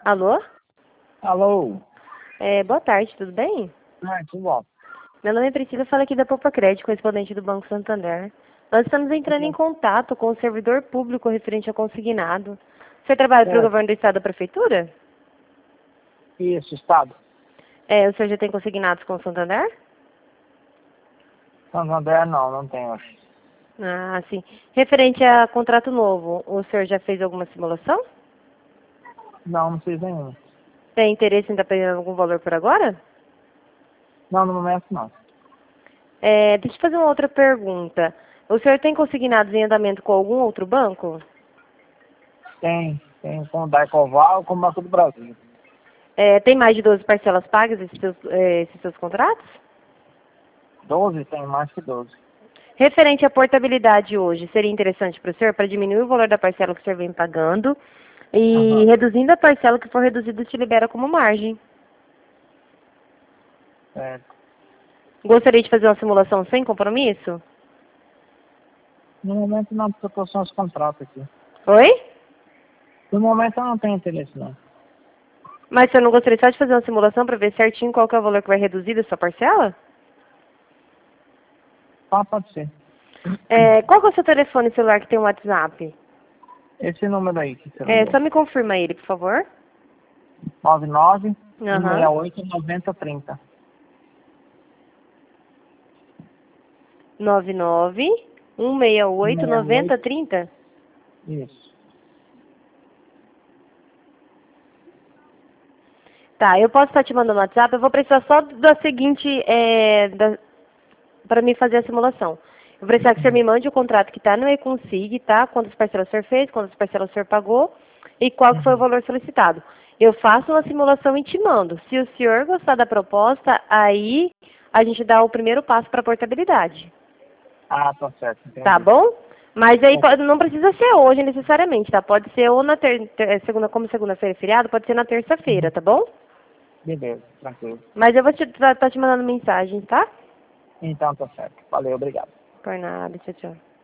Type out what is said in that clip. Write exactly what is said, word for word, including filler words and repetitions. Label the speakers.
Speaker 1: Alô?
Speaker 2: Alô?
Speaker 1: É, boa tarde, tudo bem?
Speaker 2: Ah, tudo bom.
Speaker 1: Meu nome é Priscila, falo aqui da Poupa Crédito, correspondente do Banco Santander. Nós estamos entrando em contato com o servidor público referente ao consignado. Você trabalha para o
Speaker 2: É,
Speaker 1: governo do estado da prefeitura?
Speaker 2: isso, Estado.
Speaker 1: É, o senhor já tem consignados com o Santander?
Speaker 2: Santander não, não tem hoje.
Speaker 1: Ah, sim. Referente a contrato novo, o senhor já fez alguma simulação?
Speaker 2: Não, não fiz nenhum.
Speaker 1: Tem interesse em estar pegando algum valor por agora?
Speaker 2: Não, no momento não.
Speaker 1: É, deixa eu fazer uma outra pergunta. O senhor tem consignados em andamento com algum outro banco?
Speaker 2: Tem, tem com o Daicoval com o Banco do Brasil.
Speaker 1: É, tem mais de doze parcelas pagas esses seus, é, esses seus contratos?
Speaker 2: doze tem mais que doze.
Speaker 1: Referente à portabilidade hoje, seria interessante para o senhor para diminuir o valor da parcela que o senhor vem pagando e
Speaker 2: Aham,
Speaker 1: reduzindo a parcela que for reduzida te libera como margem.
Speaker 2: certo.
Speaker 1: Gostaria de fazer uma simulação sem compromisso?
Speaker 2: No momento não, porque eu estou só os contratos aqui.
Speaker 1: Oi?
Speaker 2: No momento eu não tenho interesse não.
Speaker 1: Mas o senhor não gostaria só de fazer uma simulação para ver certinho qual que é o valor que vai reduzir da sua parcela?
Speaker 2: Ah, pode ser.
Speaker 1: É, qual que é o seu telefone celular que tem um WhatsApp?
Speaker 2: Esse número aí que você
Speaker 1: É,
Speaker 2: ligou.
Speaker 1: só me confirma ele, por favor.
Speaker 2: nove nove, um
Speaker 1: Aham.
Speaker 2: seis oito, nove zero três zero.
Speaker 1: nove nove um seis oito
Speaker 2: um
Speaker 1: nove
Speaker 2: seis
Speaker 1: zero
Speaker 2: oito,
Speaker 1: três zero.
Speaker 2: isso.
Speaker 1: Tá, eu posso estar te mandando no WhatsApp, eu vou precisar só da seguinte, é, da, para mim fazer a simulação. Eu vou precisar que você me mande o contrato que está no E-Consig, tá? Quantas parcelas o senhor fez, quantas parcelas o senhor pagou e qual que foi o
Speaker 2: Uhum.
Speaker 1: valor solicitado. Eu faço uma simulação e te mando. Se o senhor gostar da proposta, aí a gente dá o primeiro passo para a portabilidade.
Speaker 2: Ah, tá certo,
Speaker 1: Tá
Speaker 2: entendi.
Speaker 1: bom? Mas aí
Speaker 2: Tá
Speaker 1: pode-
Speaker 2: certo.
Speaker 1: não precisa ser hoje necessariamente, tá? Pode ser ou na ter, ter- segunda, como segunda-feira é feriado, pode ser na terça-feira,
Speaker 2: Uhum.
Speaker 1: tá bom?
Speaker 2: Beleza, tranquilo.
Speaker 1: Mas eu vou te, tá, tá te mandando mensagem, tá?
Speaker 2: Então tá certo. Valeu, obrigado.
Speaker 1: Por nada, tchau, tchau.